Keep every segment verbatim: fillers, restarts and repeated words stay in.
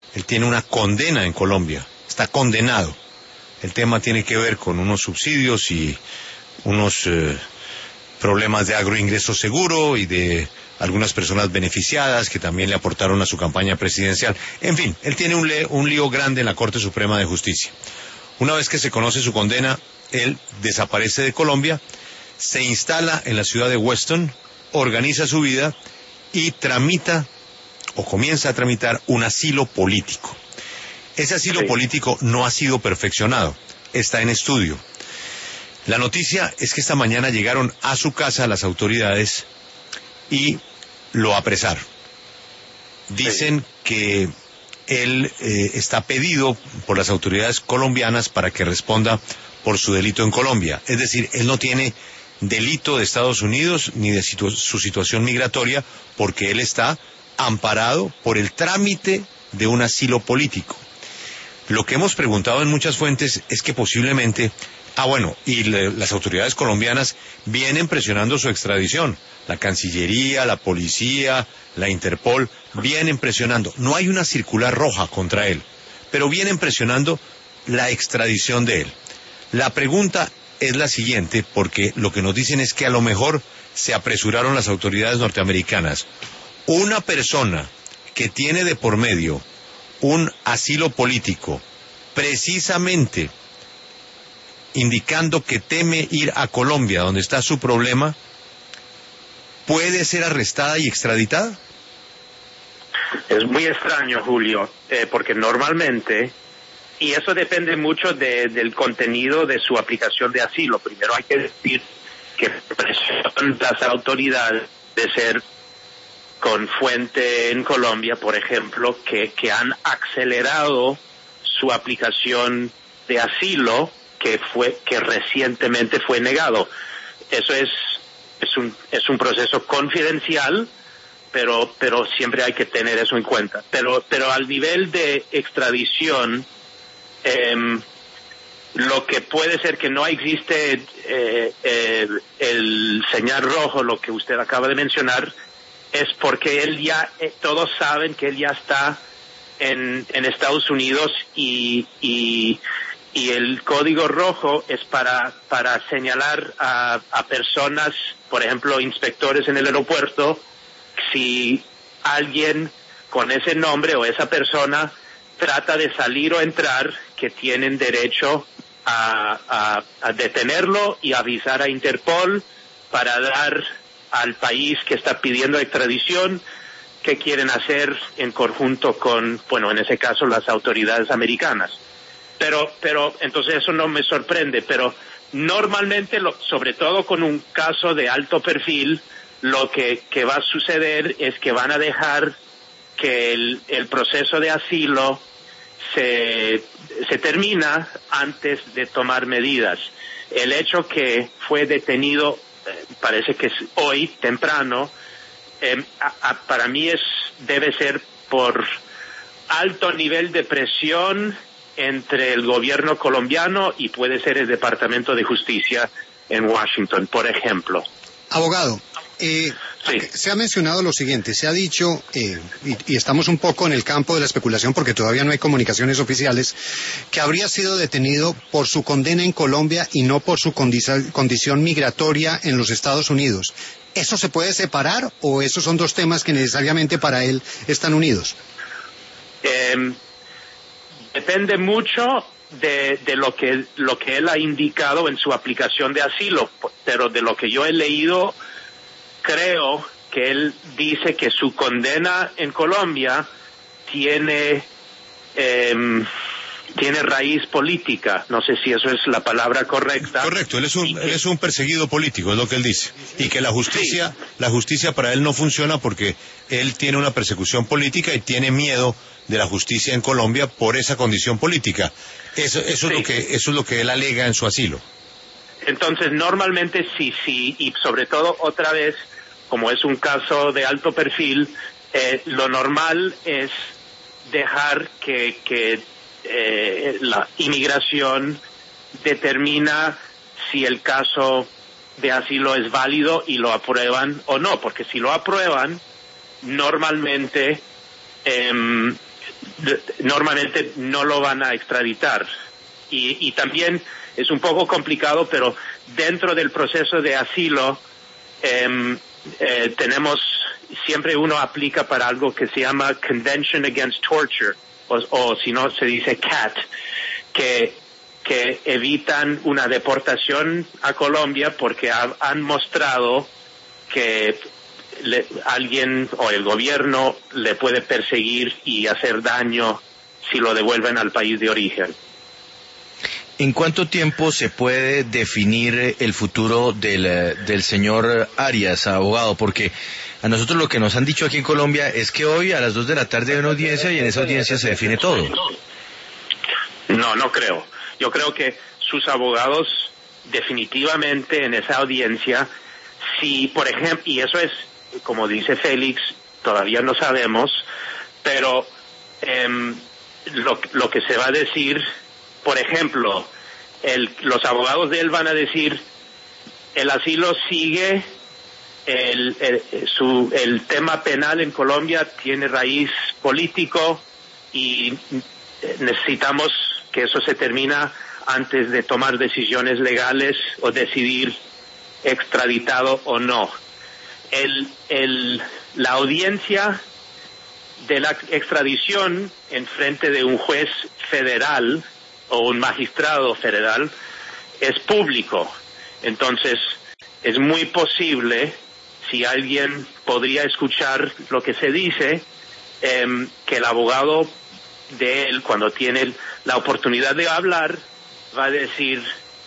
Él tiene una condena en Colombia, está condenado. El tema tiene que ver con unos subsidios y unos eh, problemas de agroingreso seguro y de algunas personas beneficiadas que también le aportaron a su campaña presidencial. En fin, él tiene un, le, un lío grande en la Corte Suprema de Justicia. Una vez que se conoce su condena, él desaparece de Colombia, se instala en la ciudad de Weston, organiza su vida y tramita o comienza a tramitar un asilo político. Ese asilo sí. político no ha sido perfeccionado, está en estudio. La noticia es que esta mañana llegaron a su casa las autoridades y lo apresaron. Dicen sí. que él eh, está pedido por las autoridades colombianas para que responda por su delito en Colombia. Es decir, él no tiene delito de Estados Unidos ni de situ- su situación migratoria porque él está amparado por el trámite de un asilo político. Lo que hemos preguntado en muchas fuentes es que posiblemente, ah bueno, y le, las autoridades colombianas vienen presionando su extradición, la Cancillería, la Policía, la Interpol, vienen presionando, no hay una circular roja contra él, pero vienen presionando la extradición de él. La pregunta es la siguiente, porque lo que nos dicen es que a lo mejor se apresuraron las autoridades norteamericanas. Una persona que tiene de por medio un asilo político, precisamente indicando que teme ir a Colombia, donde está su problema, ¿puede ser arrestada y extraditada? Es muy extraño, Julio, eh, porque normalmente, y eso depende mucho de, del contenido de su aplicación de asilo. Primero hay que decir que presionan las autoridades de ser con fuente en Colombia, por ejemplo, que, que han acelerado su aplicación de asilo que fue que recientemente fue negado. Eso es es un es un proceso confidencial, pero pero siempre hay que tener eso en cuenta. Pero pero al nivel de extradición, eh, lo que puede ser que no existe eh, eh, el señal rojo, lo que usted acaba de mencionar, es porque él ya, eh, todos saben que él ya está en, en Estados Unidos y, y, y el código rojo es para, para señalar a, a personas, por ejemplo, inspectores en el aeropuerto, si alguien con ese nombre o esa persona trata de salir o entrar, que tienen derecho a, a, a detenerlo y avisar a Interpol para dar al país que está pidiendo extradición qué quieren hacer en conjunto con, bueno, en ese caso las autoridades americanas. Pero, pero, entonces eso no me sorprende, pero normalmente, lo, sobre todo con un caso de alto perfil, lo que, que va a suceder es que van a dejar que el, el proceso de asilo se, se termina antes de tomar medidas. El hecho que fue detenido, parece que es hoy, temprano, eh, a, a, para mí es debe ser por alto nivel de presión entre el gobierno colombiano y puede ser el Departamento de Justicia en Washington, por ejemplo. Abogado, eh, sí. se ha mencionado lo siguiente, se ha dicho, eh, y, y estamos un poco en el campo de la especulación porque todavía no hay comunicaciones oficiales, que habría sido detenido por su condena en Colombia y no por su condi- condición migratoria en los Estados Unidos. ¿Eso se puede separar o esos son dos temas que necesariamente para él están unidos? Eh, depende mucho de, de lo que lo que él ha indicado en su aplicación de asilo, pero de lo que yo he leído, creo que él dice que su condena en Colombia tiene eh, tiene raíz política. No sé si eso es la palabra correcta. Correcto, él es un, que, él es un perseguido político, es lo que él dice. Y que la justicia, sí. la justicia para él no funciona porque él tiene una persecución política y tiene miedo de la justicia en Colombia por esa condición política. Eso, eso, sí. es lo que, eso es lo que él alega en su asilo. Entonces, normalmente sí, sí, y sobre todo otra vez, como es un caso de alto perfil, eh, lo normal es dejar que, que eh, la inmigración determina si el caso de asilo es válido y lo aprueban o no, porque si lo aprueban, normalmente eh, normalmente no lo van a extraditar. Y, y también es un poco complicado, pero dentro del proceso de asilo eh, eh, tenemos, siempre uno aplica para algo que se llama Convention Against Torture, o, o si no se dice C A T, que, que evitan una deportación a Colombia porque ha, han mostrado que le, alguien o el gobierno le puede perseguir y hacer daño si lo devuelven al país de origen. ¿En cuánto tiempo se puede definir el futuro del, del señor Arias, abogado? Porque a nosotros lo que nos han dicho aquí en Colombia es que hoy a las dos de la tarde hay una audiencia y en esa audiencia se define todo. No, no creo. Yo creo que sus abogados definitivamente en esa audiencia, si por ejemplo, y eso es, como dice Félix, todavía no sabemos, pero eh, lo, lo que se va a decir, por ejemplo, el, los abogados de él van a decir, el asilo sigue, el, el, su, el tema penal en Colombia tiene raíz político y necesitamos que eso se termina antes de tomar decisiones legales o decidir extraditado o no. El, el, la audiencia de la extradición en frente de un juez federal o un magistrado federal es público. Entonces, es muy posible, si alguien podría escuchar lo que se dice, eh, que el abogado de él, cuando tiene la oportunidad de hablar, va a decir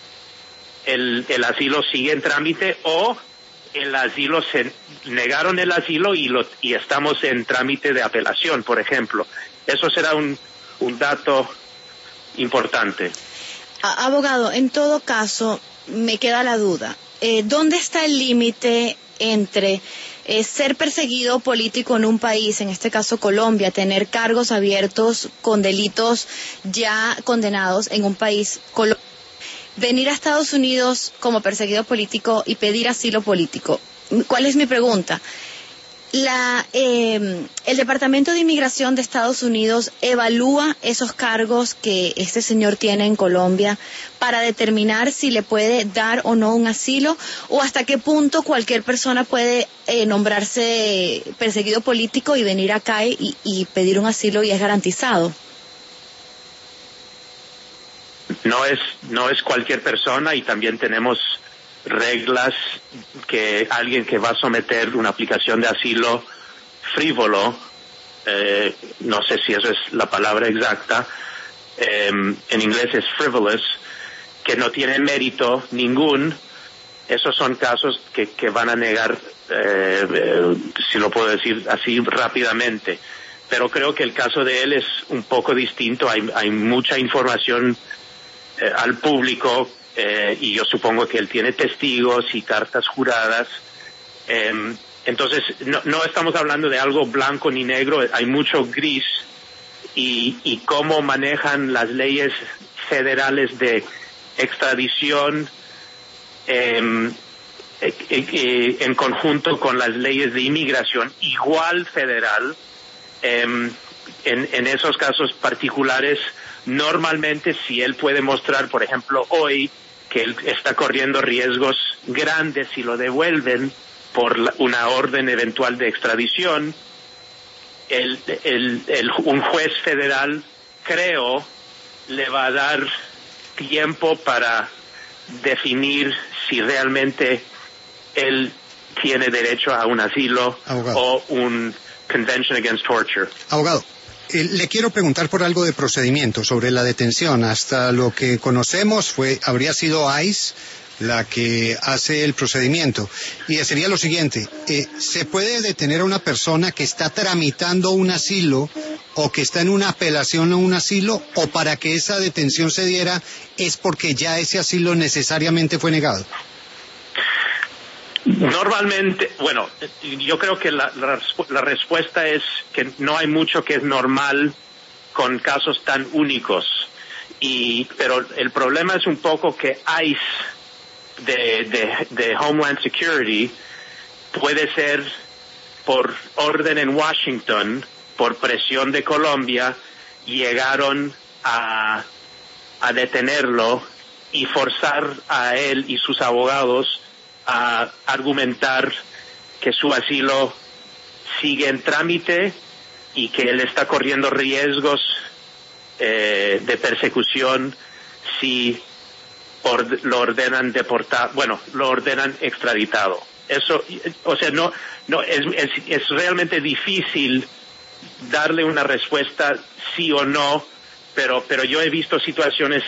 el, el asilo sigue en trámite o el asilo se negaron el asilo y, lo, y estamos en trámite de apelación, por ejemplo. Eso será un, un dato importante. Abogado, en todo caso, me queda la duda. Eh, ¿Dónde está el límite entre eh, ser perseguido político en un país, en este caso Colombia, tener cargos abiertos con delitos ya condenados en un país, Col- venir a Estados Unidos como perseguido político y pedir asilo político? ¿Cuál es mi pregunta? La, eh, el Departamento de Inmigración de Estados Unidos evalúa esos cargos que este señor tiene en Colombia para determinar si le puede dar o no un asilo, o hasta qué punto cualquier persona puede eh, nombrarse perseguido político y venir acá y, y pedir un asilo y es garantizado. No es, no es cualquier persona, y también tenemos reglas que alguien que va a someter una aplicación de asilo frívolo, eh, no sé si esa es la palabra exacta, eh, en inglés es frivolous, que no tiene mérito ningún, esos son casos que, que van a negar, eh, eh, si lo puedo decir así rápidamente. Pero creo que el caso de él es un poco distinto, hay, hay mucha información eh, al público. Eh, y yo supongo que él tiene testigos y cartas juradas. Eh, entonces, no, no estamos hablando de algo blanco ni negro, hay mucho gris. Y, y cómo manejan las leyes federales de extradición eh, eh, eh, en conjunto con las leyes de inmigración, igual federal, eh, en, en esos casos particulares. Normalmente, si él puede mostrar, por ejemplo, hoy, que él está corriendo riesgos grandes si lo devuelven por la, una orden eventual de extradición, el, el, el, un juez federal, creo, le va a dar tiempo para definir si realmente él tiene derecho a un asilo. Abogado. O un Convention Against Torture. Abogado. Eh, le quiero preguntar por algo de procedimiento sobre la detención. Hasta lo que conocemos fue habría sido ICE la que hace el procedimiento. Y sería lo siguiente, eh, ¿se puede detener a una persona que está tramitando un asilo o que está en una apelación a un asilo, o para que esa detención se diera es porque ya ese asilo necesariamente fue negado? Normalmente, bueno, yo creo que la, la, la respuesta es que no hay mucho que es normal con casos tan únicos. Y, pero el problema es un poco que ICE de, de, de Homeland Security puede ser por orden en Washington, por presión de Colombia, llegaron a, a detenerlo y forzar a él y sus abogados a argumentar que su asilo sigue en trámite y que él está corriendo riesgos eh, de persecución si or, lo ordenan deportar, bueno, lo ordenan extraditado. Eso, o sea, no, no es, es, es realmente difícil darle una respuesta sí o no, pero, pero yo he visto situaciones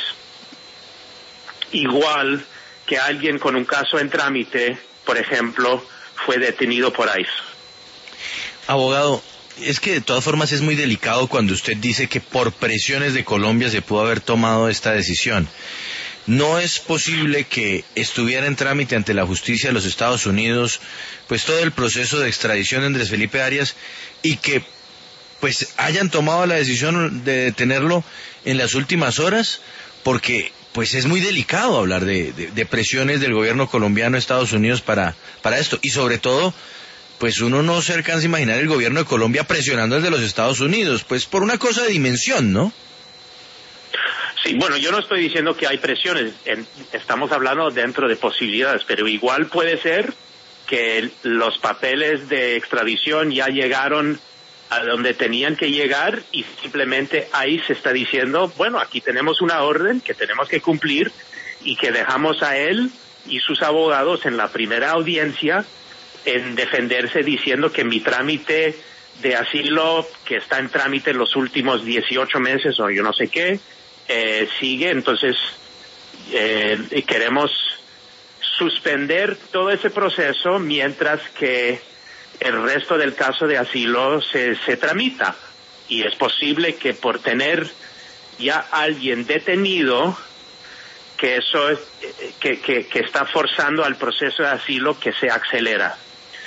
igual que alguien con un caso en trámite, por ejemplo, fue detenido por ICE. Abogado, es que de todas formas es muy delicado cuando usted dice que por presiones de Colombia se pudo haber tomado esta decisión. No es posible que estuviera en trámite ante la justicia de los Estados Unidos pues todo el proceso de extradición de Andrés Felipe Arias y que pues hayan tomado la decisión de detenerlo en las últimas horas, porque pues es muy delicado hablar de, de, de presiones del gobierno colombiano a Estados Unidos para, para esto, y sobre todo pues uno no se alcanza a imaginar el gobierno de Colombia presionando al de los Estados Unidos, pues por una cosa de dimensión, ¿no? Sí, bueno, yo no estoy diciendo que hay presiones, en, estamos hablando dentro de posibilidades, pero igual puede ser que los papeles de extradición ya llegaron a donde tenían que llegar y simplemente ahí se está diciendo, bueno, aquí tenemos una orden que tenemos que cumplir y que dejamos a él y sus abogados en la primera audiencia en defenderse diciendo que mi trámite de asilo, que está en trámite los últimos dieciocho meses o yo no sé qué, eh, sigue. Entonces eh, queremos suspender todo ese proceso mientras que el resto del caso de asilo se, se tramita. Y es posible que por tener ya alguien detenido, que eso es, que, que, que está forzando al proceso de asilo que se acelera.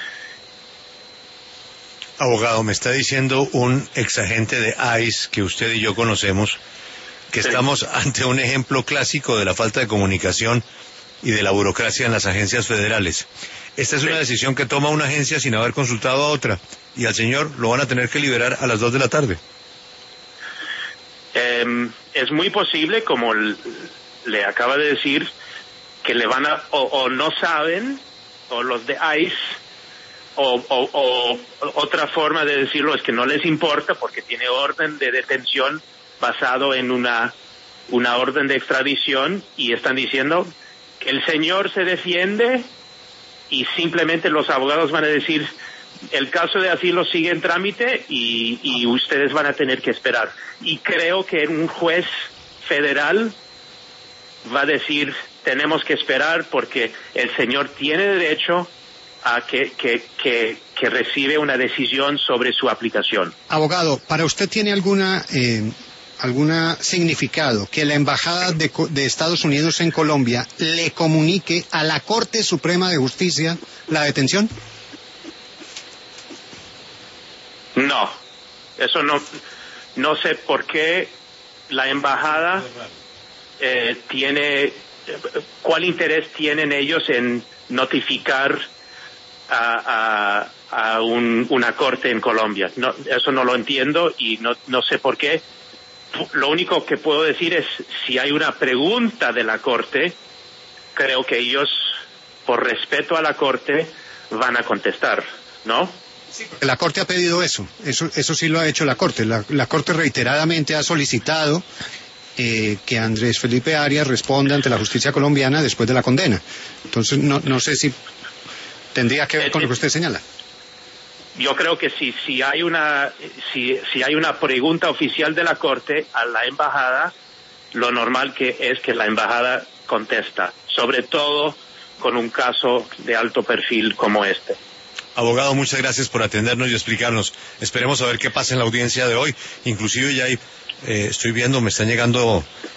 Abogado, me está diciendo un exagente de ICE que usted y yo conocemos que sí. Estamos ante un ejemplo clásico de la falta de comunicación y de la burocracia en las agencias federales. Esta es una decisión que toma una agencia sin haber consultado a otra, y al señor lo van a tener que liberar a las dos de la tarde. Eh, es muy posible, como le acaba de decir, que le van a, o, o no saben, o los de ICE, o, o, o otra forma de decirlo es que no les importa porque tiene orden de detención basado en una, una orden de extradición, y están diciendo que el señor se defiende y simplemente los abogados van a decir el caso de asilo sigue en trámite y, y ustedes van a tener que esperar. Y creo que un juez federal va a decir tenemos que esperar porque el señor tiene derecho a que, que, que, que recibe una decisión sobre su aplicación. Abogado, ¿para usted tiene alguna eh, alguna significado que la Embajada de, de Estados Unidos en Colombia le comunique a la Corte Suprema de Justicia la detención? No, eso no, no sé por qué la embajada eh, tiene, cuál interés tienen ellos en notificar a, a, a un, una corte en Colombia. No, eso no lo entiendo y no, no sé por qué. Lo único que puedo decir es, si hay una pregunta de la corte, creo que ellos, por respeto a la corte, van a contestar, ¿no? Sí, porque la Corte ha pedido eso, eso, eso sí lo ha hecho la Corte. La, la Corte reiteradamente ha solicitado eh, que Andrés Felipe Arias responda ante la justicia colombiana después de la condena. Entonces, no, no sé si tendría que ver con lo que usted señala. Yo creo que si, si hay una, si, si hay una pregunta oficial de la Corte a la embajada, lo normal que es que la embajada contesta, sobre todo con un caso de alto perfil como este. Abogado, muchas gracias por atendernos y explicarnos. Esperemos a ver qué pasa en la audiencia de hoy. Inclusive ya hay, eh, estoy viendo, me están llegando